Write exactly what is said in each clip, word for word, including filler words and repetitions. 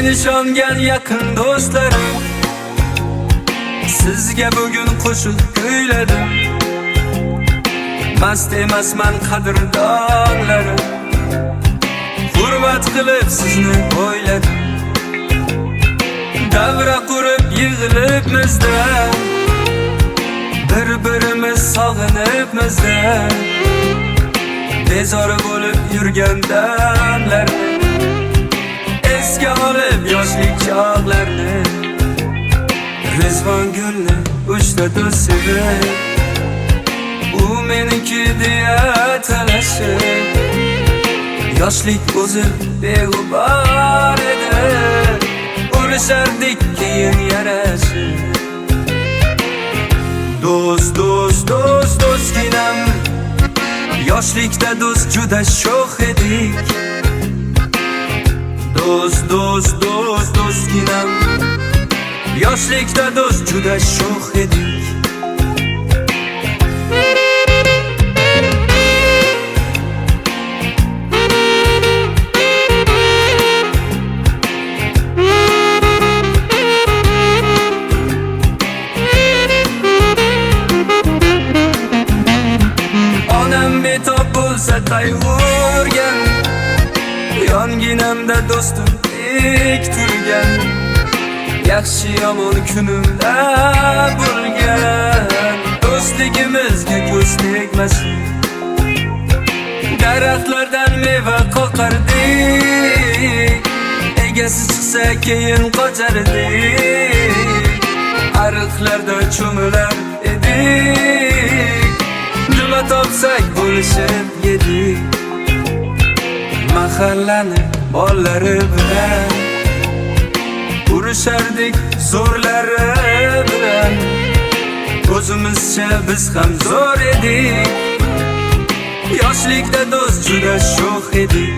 Men ishongan yaqin do'stlarim sizga bugun qo'shiq kuyladim. Mast emasman qadrdonlarim, hurmat qilib sizni o'yladim. Davra qurib yig'ilibmizda, bir-birimiz sog'inibmizda, bezori bo'lib yurgan damlarni esga olib yoshlik chog'larni. Rizvon gulni uchta do'st sevib, u meniki deya talashib, yoshlik o'zi beg'ubor edi, urishardik keyin yarashib. Do'st, do'st, do'st, do'stginam, yoshlikda do'st juda sho'x edik. Do'st, do'st, do'st, do'stginam, yoshlikda do'st juda sho'x edik. Onam betob bo'lsa qayg'urgan, yonginamda do'stim tik turgan, yaxshi yomon kunimda bo'lgan. Do'stligimizga ko'z tegmasin, daraxtlardan meva qoqardik, egasi chiqsa keyin qochardik, ariqlarda cho'milar edik, nima topsak bo'lishib yedik. Mahallani bollari bilan urishardik zo'rlari bilan, o'zimizcha biz ham zo'r edik. Yoshlikda do'st juda sho'x edik.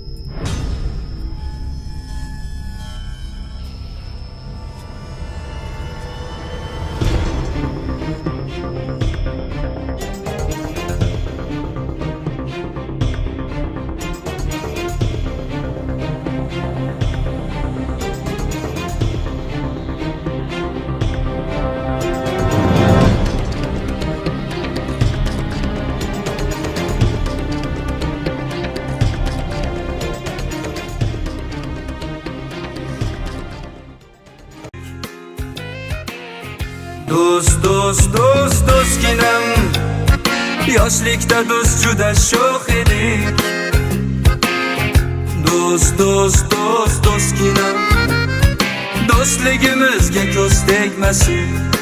Do'st, do'st, do'st, do'stginam, yoshlikda do'st juda sho'x edik. Do'st, do'st, do'st, do'stginam, do'stligimizga ko'z tegmasin,